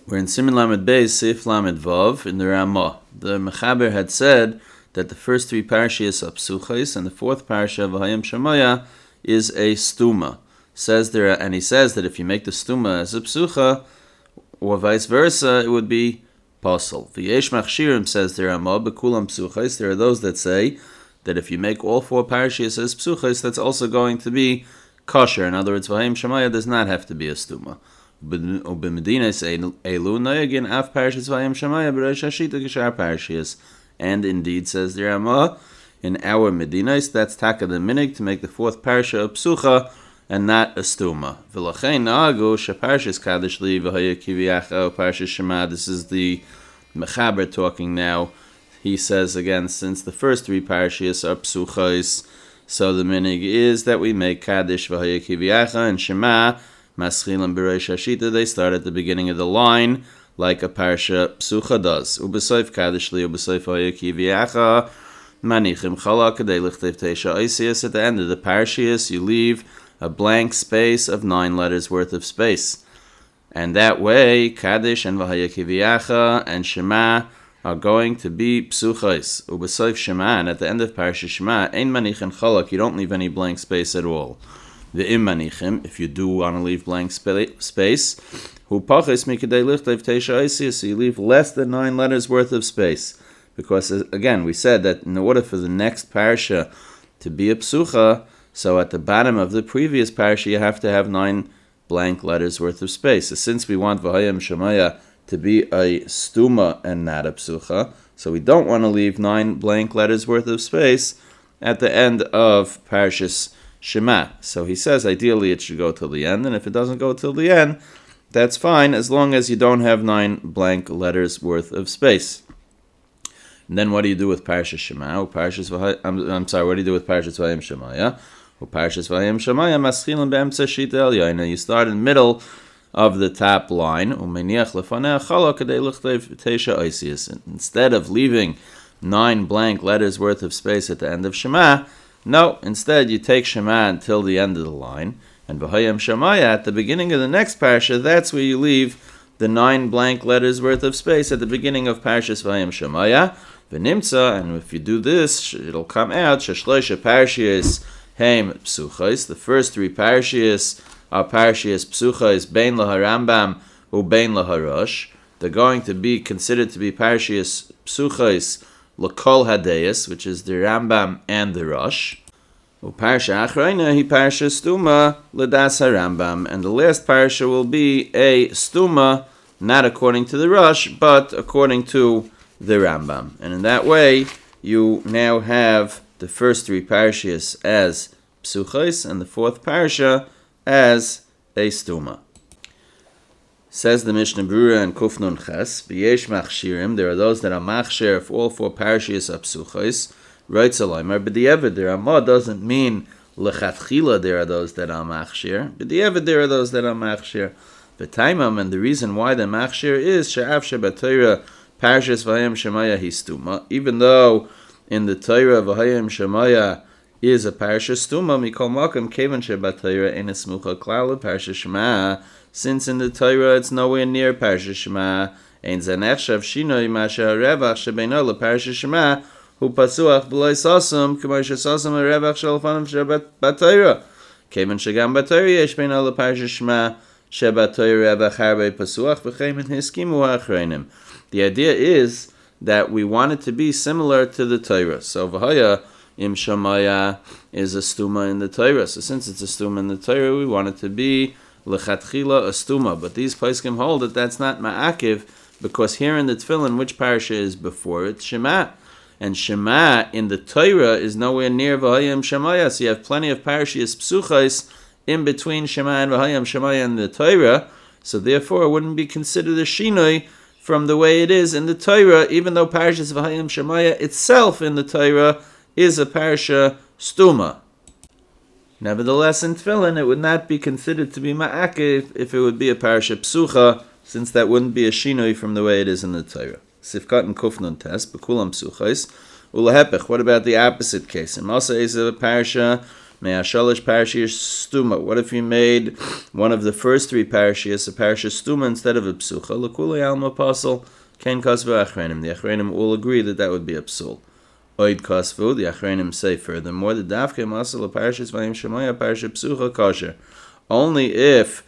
We're in Siman Lamed Beis, Sif Lamed Vav, in the Ramah. The Mechaber had said that the first three parashiyos are psuchos, and the fourth parasha of V'hayim Shemaya is a stuma. And he says that if you make the stuma as a psucha, or vice versa, it would be pasul. V'yesh machshirim, says the Ramah, bekulam psuchos. There are those that say that if you make all four parashiyos as psuchos, that's also going to be kosher. In other words, V'hayim Shemaya does not have to be a stuma. And indeed, says the Ramah, in our Medinas, that's taka the minig to make the fourth parasha a psucha and not a stuma. This is the Mechaber talking now. He says again, since the first three parashas are psuchos, so the minig is that we make kaddish v'haya kiviyacha and shema. Maschilim b'reish hashita, they start at the beginning of the line, like a parsha psucha does. Ubesoif kaddish li, ubesoif haya kiviyacha, manichim chala kadei lichtev teisha oisias. At the end of the parashas, you leave a blank space of 9 letters worth of space. And that way, kaddish and v'haya kiviyacha and shema are going to be psuchos. Ubesoif shema, and at the end of parsha shema, ein manichin chalak, you don't leave any blank space at all. The imanichim, if you do want to leave blank space, hu pachis mikadei lichtev teisha oisias, so you leave less than 9 letters worth of space. Because again, we said that in order for the next parasha to be a psucha, so at the bottom of the previous parasha you have to have 9 blank letters worth of space. So since we want V'hayim Shemaya to be a stuma and not a psucha, so we don't want to leave 9 blank letters worth of space at the end of parashas Shema. So he says ideally it should go till the end, and if it doesn't go till the end, that's fine, as long as you don't have 9 blank letters worth of space. And then what do you do with Parashas Shema? What do you do with Parashas V'hayim Shemaya? Parashas V'hayim Shemaya maschilim be'emtza shita elyaina. You start in the middle of the top line. Instead of leaving 9 blank letters worth of space at the end of Shema, no, instead you take Shema until the end of the line, and V'hayim Shemaya at the beginning of the next parasha, that's where you leave the 9 blank letters worth of space at the beginning of Parashas V'hayim Shemaya. V'nimtza, and if you do this, it'll come out, sheshloisha parashiyos heim psuchos. The first 3 parashiyos are parashiyos psuchos, bein laharambam u bein laharosh. They're going to be considered to be parashiyos psuchos L'kol Hadeyas, which is the Rambam and the Rosh. U'parsha Achrayna, he parsha stuma l'das HaRambam, and the last parsha will be a stuma, not according to the Rosh, but according to the Rambam. And in that way, you now have the first 3 parashas as psuchos, and the fourth parasha as a stuma. Says the Mishnah Berurah and Kufnun Ches, B'yesh machshirim, there are those that are machshir if all 4 parashiyos are psuchos, writes a limer, but the Eved, the Ramah doesn't mean lechatchila there are those that are machshir, but the Eved, there are those that are machshir. The taimam, and the reason why they're machshir is she'af she'b'Torah parashas V'hayim Shemaya histuma, even though in the Torah V'hayim Shemaya is a parasha stuma, mikol makom kevan she'b'Torah ein esmucha klal parasha Shema. Since in the Torah it's nowhere near Parashas Shema, ein zanechshav shinoi masha harevach shebeino leParashas Shema hu pasuach b'loi sasum k'may shesasum harevach shalfanam shebatayra. Kevan shegam batayra yesh beino leParashas Shema shebatayra revach harbe pasuach v'chemin hiskimu ha'achreinim. The idea is that we want it to be similar to the Torah. So v'haya im Shemaya is a stuma in the Torah. So since it's a stuma in the Torah, we want it to be lechatchila a stuma, but these poskim hold that that's not ma'akiv, because here in the tefillin, which parasha is before it? Shema. And Shema in the Torah is nowhere near V'hayim Shemaya, so you have plenty of parashas psuchos in between Shema and V'hayim Shemaya in the Torah, so therefore it wouldn't be considered a shinoi from the way it is in the Torah, even though parashas V'hayim Shemaya itself in the Torah is a parasha stuma. Nevertheless, in Tefillin, it would not be considered to be ma'akiv if it would be a parasha psucha, since that wouldn't be a shinoi from the way it is in the Torah. Sifkat and Kufnun test, bekulam psuchos. Ulahepech, what about the opposite case? In Masa is a parasha Me'ashalish parashiyas stuma. What if you made one of the first three parashiyas a parashas stuma instead of a psucha? L'kulei alma pasal ken kasvu achrenim. The achrenim all agree that would be a psul. Oid kasvu, the achrenim say furthermore, the dafke masal of parashas vayim shemaya parashat psucha kosher. Only if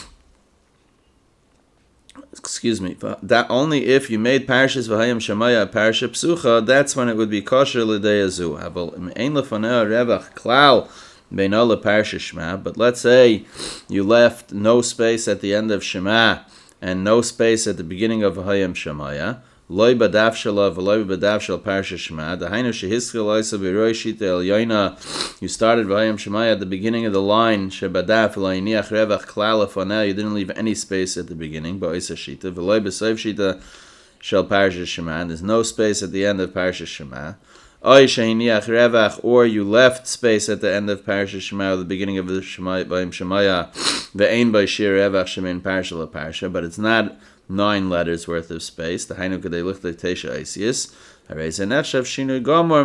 you made parashas v'hayim shemaya parashat psucha, that's when it would be kosher l'deyazu. Aval ein lefanei revach klal beino leparashat shema. But let's say you left no space at the end of shema and no space at the beginning of v'hayim shemaya. Loi badaf shalav v'loi badaf shal parashat shema. Dahainu shehiskil loisa b'roi shita el yoina. You started v'hayim shemaya at the beginning of the line. Shebadaf v'layiniach revach klal lefanei. You didn't leave any space at the beginning. Ba'isa shita v'loi b'soif shita shal parashat shema. And there's no space at the end of parashat shema. Oy shehiniach revach, or you left space at the end of parashat shema or the beginning of the shema v'hayim shemaya. Ve'ein b'shir revach shemein parashat leparashat. But it's not 9 letters worth of space. The Hainu Kadei Lichtei Teisha Eisius. That's a Shinui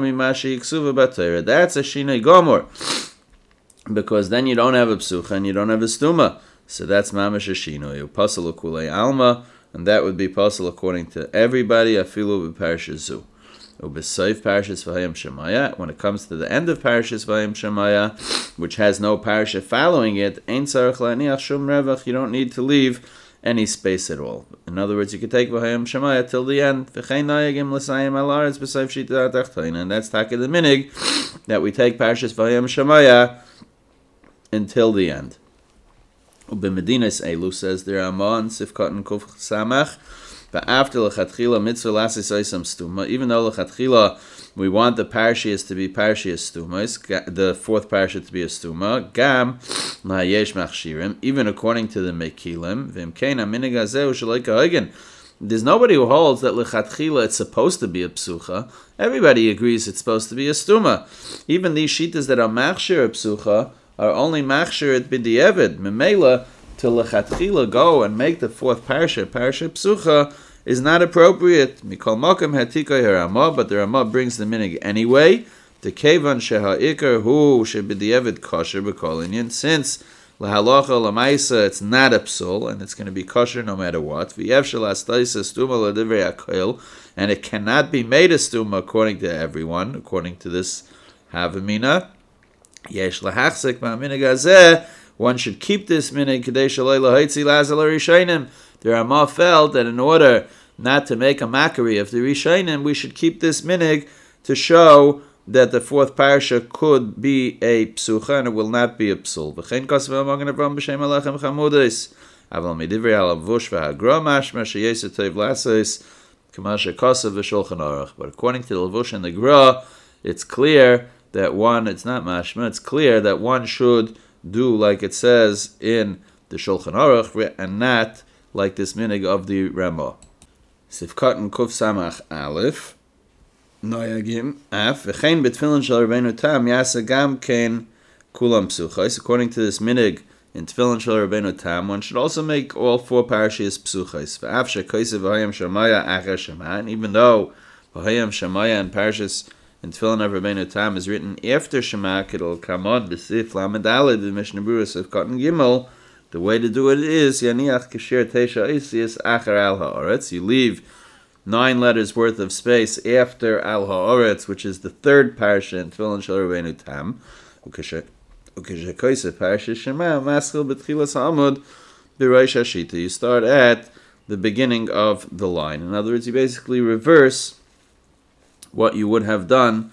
Gomor. Because then you don't have a psucha and you don't have a stuma. So that's Mamash a Shinui. Pasal Kulei Alma. And that would be pasal according to everybody. Afilu b'parashas zu. Ubesoif parashas v'hayim shemaya. When it comes to the end of parashas v'hayim shemaya, which has no parasha following it, ein tzarich la'aniach shum revach. You don't need to leave any space at all. In other words, you could take v'hayim shemaya till the end. V'chein nayagim l'sayim alaretz b'soif shita atachtoin. And that's taka the minig that we take parashas v'hayim shemaya until the end. Ubemedinas Elu says there are Ramah Sifkat and Kuf Samach. But after lechatchila mitzvah lasis oisam stuma, even though lechatchila we want the parashiyas to be parashiyas stumas, the fourth parashah to be a stuma, gam lahayesh machshirim, even according to the mekilim, v'imkein aminig hazeu shaloika hagen. There's nobody who holds that lechatchila it's supposed to be a psucha. Everybody agrees it's supposed to be a stuma. Even these shitas that are machshir a psucha are only machshir at b'di'evid. Memela to lechatchila go and make the fourth parasha psucha is not appropriate. Mikol makom hatikay Ramah, but the Ramah brings the minig anyway. The kevan sheha'ikar hu sheb'di'evid kosher b'kol inyan, since lahalacha lamaisa it's not a psul and it's going to be kosher no matter what. V'yev shel astaisa stuma l'divrei hakoil, and it cannot be made a stuma according to everyone, according to this havamina. Yesh lahachzik ma'minig hazeh. One should keep this minig kadei shalei lahaitzi lazal rishayim. The Ramah felt that in order not to make a mockery of the rishayim, we should keep this minig to show that the fourth parasha could be a psucha and it will not be a psul. V'chein kasav amagen Avram b'shem alechem chamudis. Aval midivrei alav vush v'hagra mashma sheyesa tov lasos k'masha kasav v'shulchan aruch. But according to the Lavush and the Gra, it's clear that one, it's not mashma, it's clear that one should do like it says in the Shulchan Aruch and not like this minig of the Ramah. Sifkat and Kuf Samach Aleph Noyagim Af V'chein betfilin shel Rabbeinu Tam Yasa Gam Kein Kulam Psuchos. According to this minig in Tefillin shel Rabbeinu Tam, one should also make all four parashiyas psuchos. V'af shekosev v'hayim shemaya acher shema. And even though v'hayim shemaya and parashas in Tefillin of Rabbeinu Tam is written after Shema, it'll come on b'sif lamed aled the Mishnah Berurah of Cotton Gimel. The way to do it is yaniach kasher teisha isius acher al haaretz. You leave 9 letters worth of space after al haaretz, which is the third parasha in Tefillin shel Rabbeinu Tam. Ukeshekoisef parasha Shema maskil b'tchilas hamud b'rosh hashita. You start at the beginning of the line. In other words, you basically reverse what you would have done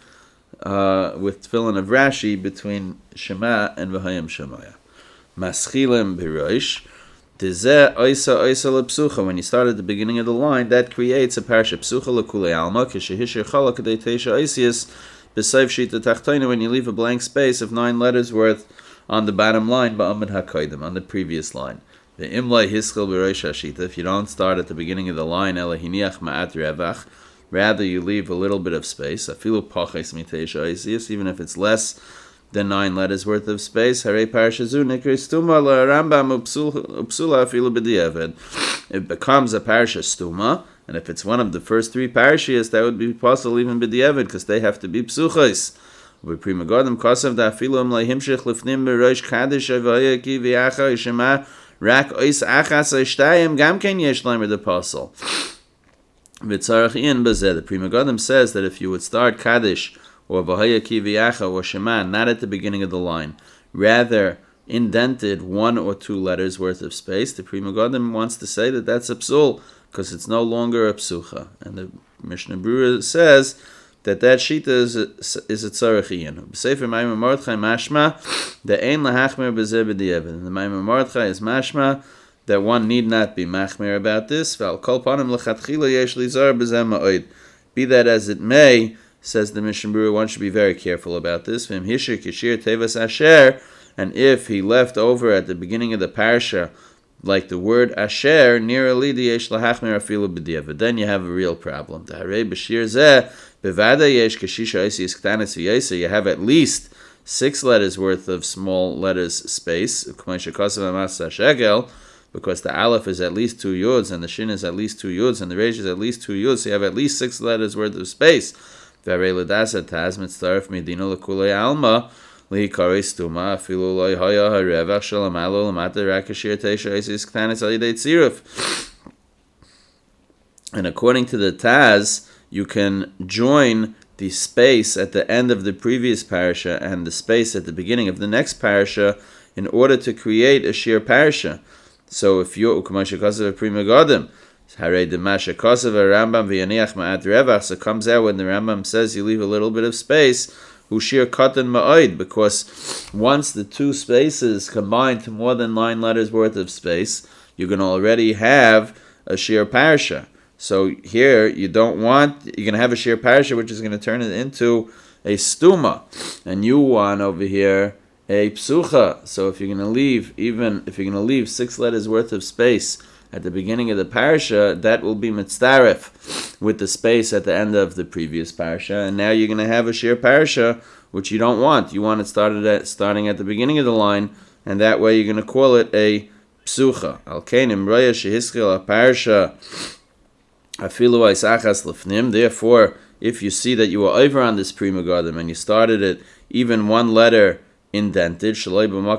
with Tefillin of Rashi between Shema and V'hayim Shemaya. Maschilim b'rosh. Dezeh oisa lepsucha. When you start at the beginning of the line, that creates a parasha psucha l'kulei alma. K'shehishir chala k'dei teisha oisius b'sayv shita tachtoina. When you leave a blank space of 9 letters worth on the bottom line, ba'amid hakoidim, on the previous line. The imlay hiskil b'rosh hashita. If you don't start at the beginning of the line, elahiniach ma'at revach. Rather, you leave a little bit of space. Afilu pachis miteisha oisius, even if it's less than 9 letters worth of space. Harei parashazu nikri stuma la'rambam upsula afilu b'di'eved. It becomes a parasha stuma, and if it's one of the first 3 parashiyas, that would be possible even b'di'eved, because they have to be psuchos. Prima Godim Kosav da Filum La Himshich Lifnim Berosh Kaddish Avaya Ki Viacha Ishema Rak Ois Achas Ishtayim Gamken Yesh Lamer the Apostle. Vitzarach in Bazeh. The Prima Godim says that if you would start Kaddish or Vahaya Ki Viacha or Shema not at the beginning of the line, rather indented 1 or 2 letters worth of space, the Prima Godim wants to say that that's a psul because it's no longer a psucha. And the Mishnah Berurah says that shita is a tzarachiyin. B'sefer Maimon Mordechai mashma the ein lahachmer b'zeh b'diavad. And the Maimon Mordechai is mashma that one need not be machmer about this. V'al kol panim l'chatchila yesh lizar b'zeh ma'od. Be that as it may, says the Mishnah Berurah, one should be very careful about this. V'im hishir kishir tevas asher. And if he left over at the beginning of the parsha, like the word asher, near alidi yesh lahachmer afilu b'diavad, then you have a real problem. T'harei b'shir zeh. You have at least 6 letters worth of small letters space, because the aleph is at least 2 yuds, and the shin is at least 2 yuds, and the resh is at least 2 yuds, so you have at least 6 letters worth of space. And according to the Taz, you can join the space at the end of the previous parasha and the space at the beginning of the next parasha in order to create a shir parasha. So if you're Ukamasha Kosav Prima Godim, Hare Demasha Kosav Rambam V'Yaniach Ma'at Revach, so it comes out when the Rambam says you leave a little bit of space, Ushir Katan Ma'oid, because once the 2 spaces combine to more than 9 letters worth of space, you can already have a shir parasha. So here you're going to have a shir parasha which is going to turn it into a stuma, and you want over here a psucha. So if you're going to leave 6 letters worth of space at the beginning of the parasha, that will be mitzdaref with the space at the end of the previous parasha, and now you're going to have a shir parasha which you don't want. You want it starting at the beginning of the line, and that way you're going to call it a psucha. Al keinim roya shehiskil a parasha. Therefore, if you see that you were over on this Prima Godim and you started it even 1 letter indented, so just the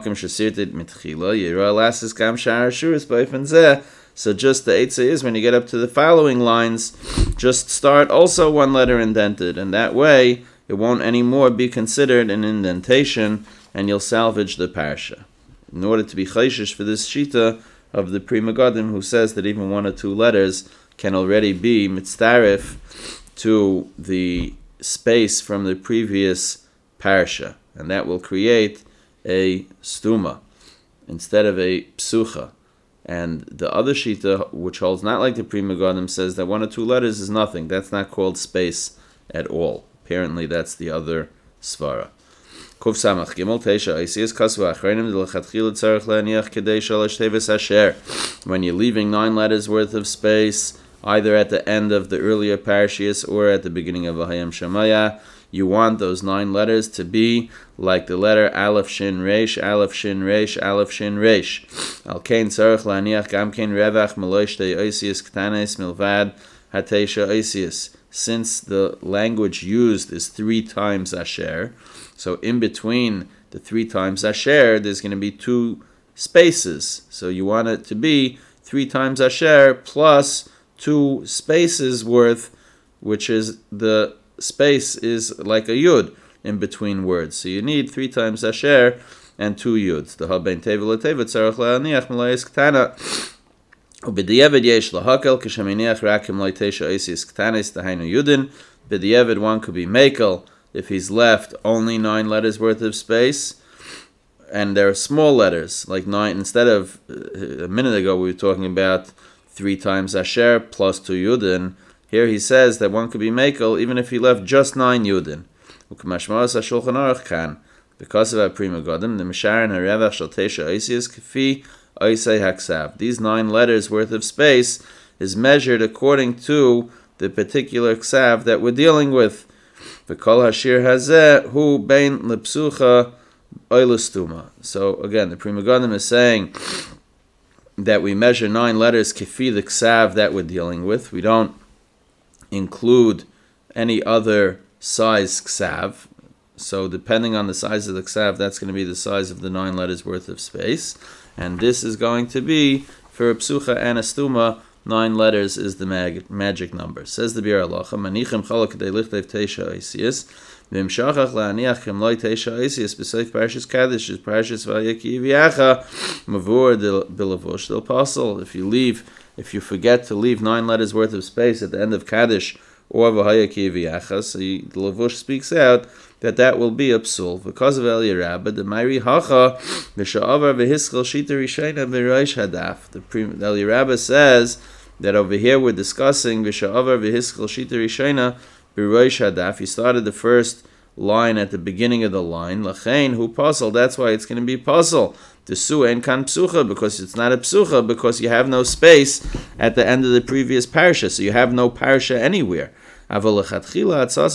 Eitzah is when you get up to the following lines, just start also 1 letter indented, and that way it won't anymore be considered an indentation, and you'll salvage the parsha. In order to be chayshish for this shita of the Prima Godim, who says that even 1 or 2 letters can already be mitzdarif to the space from the previous parsha, and that will create a stuma instead of a psucha. And the other shita, which holds not like the Prima Godim, says that 1 or 2 letters is nothing. That's not called space at all. Apparently, that's the other svara. Kuf samach gimel teisha oisius kasu achreinim d'lechatchila tzarech le'aniach kedei shalosh teves asher. When you're leaving 9 letters worth of space, either at the end of the earlier parashias or at the beginning of Vahayim Shemaya, you want those 9 letters to be like the letter Aleph Shin Reish, Aleph Shin Reish, Aleph Shin Reish. Al kein tzarech la'aniach gam kein revach meloy shtei oisius ktanes milvad hateisha oisius. Since the language used is 3 times asher, so in between the 3 times asher, there's going to be 2 spaces. So you want it to be 3 times asher plus 2 spaces worth, which is the space is like a yud in between words. So you need 3 times asher and 2 yuds. The habein teva l'teva tzarech la'aniach melayis ktana. Ub'diavad yesh lahakel k'sheminiach rakim lo'itesha oisius ktanis tahainu yudin. B'diavad, one could be makel if he's left only 9 letters worth of space, and they're small letters, like 9. Instead of a minute ago we were talking about 3 times asher plus 2 yudin. Here he says that one could be makel even if he left just 9 yudin. U'k'mashmaras ha'shulchan aruch kan. Because of our Prima Godim, the Misharan harevach shel teisha oisius k'fi oisei haksav. These 9 letters worth of space is measured according to the particular ksav that we're dealing with. V'kol hashir hazeh hu bein lepsucha oilustuma. So again, the Prima Godim is saying that we measure 9 letters kifi the ksav that we're dealing with. We don't include any other size ksav. So depending on the size of the ksav, that's going to be the size of the 9 letters worth of space. And this is going to be, for a psucha and a stuma, 9 letters is the magic number. Says the Bir Halacha, Manichem chalak kadei lichtev teisha oisius, v'imshachach la'aniach kem loy teisha oisius, b'seif parashas Kaddish, is parashas vayaki v'yacha, mavur bilavush del pasal. If you forget to leave 9 letters worth of space at the end of Kaddish, or v'hayaki v'yacha, so the Lavush speaks out that will be a psul. Because of Eliyarabba, the Mairi Hacha, v'sha'avar v'hiskel shita rishayna v'roish hadaf. The Eliyarabba says that over here we're discussing v'sha'avar v'hiskel shita rishayna v'roish hadaf. He started the first line at the beginning of the line. Lachain hu pasal. That's why it's going to be pasal. The su en kan psucha, because it's not a psucha, because you have no space at the end of the previous parsha, so you have no parsha anywhere. So what should you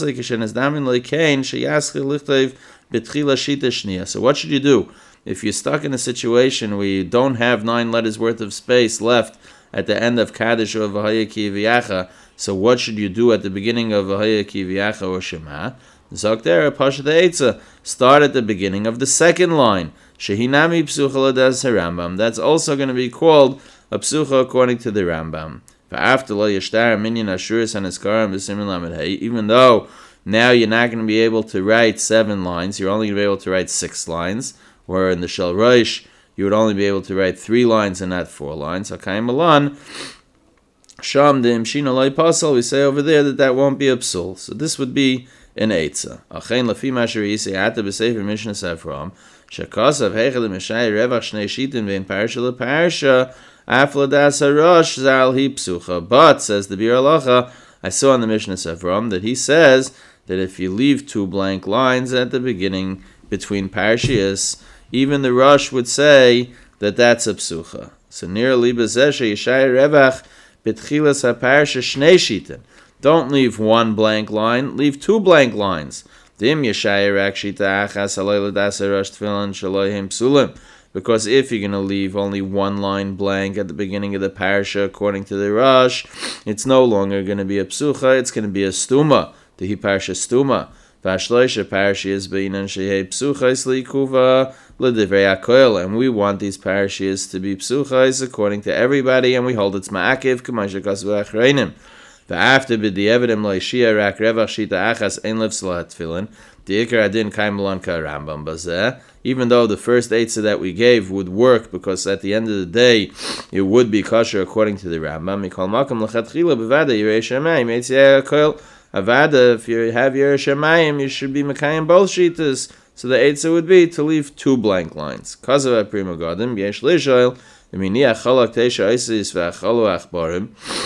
do if you're stuck in a situation where you don't have 9 letters worth of space left at the end of Kaddish or V'hayaki V'yacha? So what should you do at the beginning of V'hayaki V'yacha or Shema? Zokter Pasha Eitza. Start at the beginning of the second line. Shehinami Psucha L'das Rambam. That's also going to be called a Psucha according to the Rambam. Even though now you're not going to be able to write 7 lines, you're only going to be able to write 6 lines, where in the Shel Rosh you would only be able to write 3 lines and not 4 lines. Hakayim Malan, Sham Dim Shina Loi Pasal, we say over there that won't be a psul. So this would be an Eitzah. Achein Lafi Masher Yisi Ata B'Sefer Mishnah Sefram, Shakasav Heichel Mishai Revach Shnei Shitin Vein Parsha LeParsha, Afladas Harosh Zal Hi Psucha. But, says the Bir Halacha, I saw in the Mishnah Sefram that he says that if you leave 2 blank lines at the beginning between Parshias, even the Rosh would say that that's a Psucha. So near Libazesha Yishai Revach B'Tchilas HaParsha Shnei Shitin. Don't leave 1 blank line, leave 2 blank lines. Dim Yeshaya Rak Shita Achas Haloi Ladas Harosh Tefillin Shaloihim Psulim. Because if you're going to leave only 1 line blank at the beginning of the parsha, according to the Rosh, it's no longer going to be a psucha, it's going to be a stuma, the hi parsha stuma. Vashloisha parshiyas beinan shehei psuchais liikuva l'divrei hakoil, and we want these parshiyas to be psuchais according to everybody, and we hold it's ma'akiv k'masha kasu achreinim. After b'di'evidim lo'ishia rak revach shita achas ein lev salat tefillin, the ikar adin kaim alon ka Rambam bazeh. Even though the first eitzah that we gave would work, because at the end of the day it would be kosher according to the Rambam. Mikol makom l'chatchila b'vada yirei shamayim eitzah kol avada. If you have yirei shamayim, you should be mekayim both shitas. So the eitzah would be to leave 2 blank lines. Kazav prima gadim yesh lishoil iminiach chalak teisha oisis v'achalu achbarim.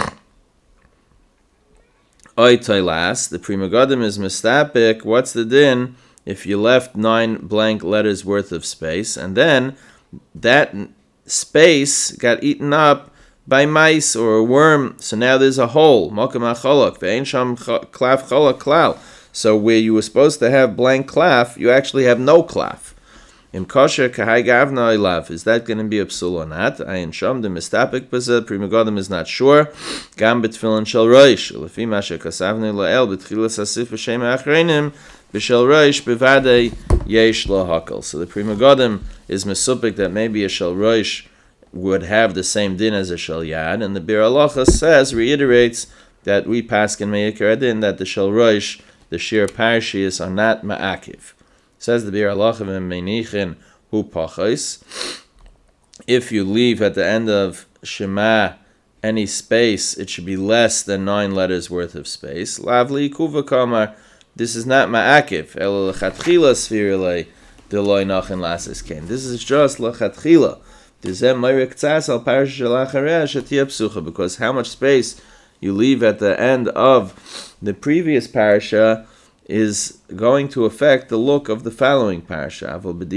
Oitailas, the Prima Gadim is mistapik. What's the din if you left 9 blank letters worth of space, and then that space got eaten up by mice or a worm? So now there's a hole. Makam acholak ve'ein sham klaf cholak klal. So where you were supposed to have blank klaf, you actually have no klaf. Im kosher kahai gavna ilav. Is that going to be a psul or not? Ayin sham the mistapik b'zeh. Prima Gadim is not sure. Gam b'tfilin shel roish. Lefi masha kasavni la'el b'tchilas asif b'shem achreinim b'shel roish b'vadei yesh lo hakal. So the Prima Gadim is mesupik that maybe a shel roish would have the same din as a shel yad, and the Bir Halacha reiterates that we paskin me'ikar adin that the shel roish, the shir parshiyas, are not ma'akiv. Says the Bir Halacha v'meinichin hu pachos. If you leave at the end of Shema any space, it should be less than 9 letters worth of space. Lavli kuva kamar. This is not ma'akiv. El lechatchila sfirilei deloy nachin lasis kain. This is just lechatchila. Dizem meirik tzas al parasha shalachareh shatia psucha. Because how much space you leave at the end of the previous parasha is going to affect the look of the following parasha.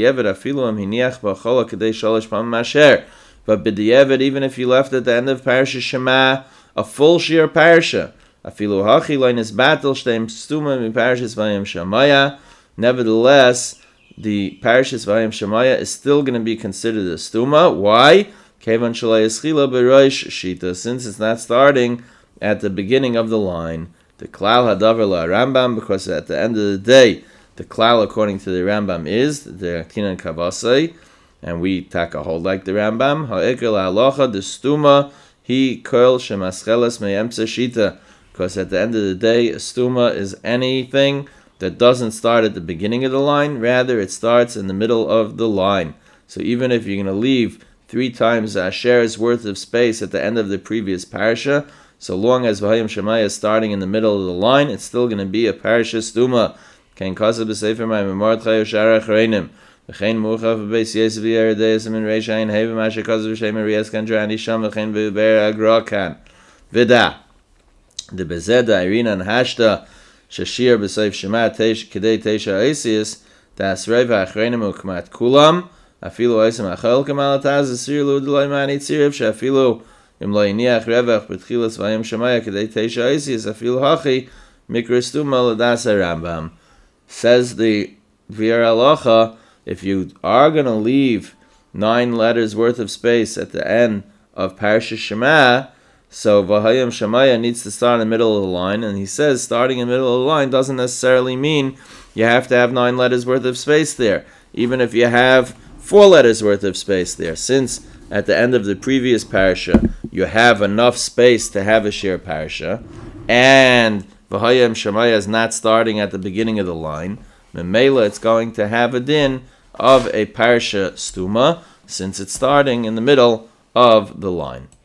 But b'di'evet, even if you left at the end of parasha Shema a full shir parasha, nevertheless, the parashas Vayim Shemaya is still going to be considered a stuma. Why? Since it's not starting at the beginning of the line. The klal hadavar la Rambam, because at the end of the day, The klal, according to the Rambam, is the Kinan Kavasai, and we take a hold like the Rambam. Ha'ikr la'alocha the stuma he kol shemascheles me'emtza shita, because at the end of the day, a stuma is anything that doesn't start at the beginning of the line, rather it starts in the middle of the line. So even if you're going to leave 3 times Asher's worth of space at the end of the previous parasha, so long as V'hayim Shemaya is starting in the middle of the line, it's still going to be a parasha stuma. Kain kasav b'sefer ma'im Mordechai u'shar achreinim. V'chein muchav b'beis Yosef v'yeredeisam in Reish Ayin Heva Masha kasav b'shem Arias kan Drani Sham v'chein v'ber agra kan. V'da. The bezeda irina and hashta shashir b'seif shema kedei teisha oisius da'asrei v'achreinim u'kmat kulam afilu oisam achol kamalataz asir lu d'loi mani tziriv she'afilu im lo yiniach revach b'tchilas v'ayim shemaya kedei teisha oisius afilu hachi mikra stuma l'dasa Rambam. Says the Vir Halacha, if you are going to leave 9 letters worth of space at the end of Parashat Shema, so V'hayim Shemaya needs to start in the middle of the line, and he says starting in the middle of the line doesn't necessarily mean you have to have 9 letters worth of space there, even if you have 4 letters worth of space there, since at the end of the previous parasha you have enough space to have a shir parasha, and V'hayim Shemaya is not starting at the beginning of the line. Memela, it's going to have a din of a parasha stuma, since it's starting in the middle of the line.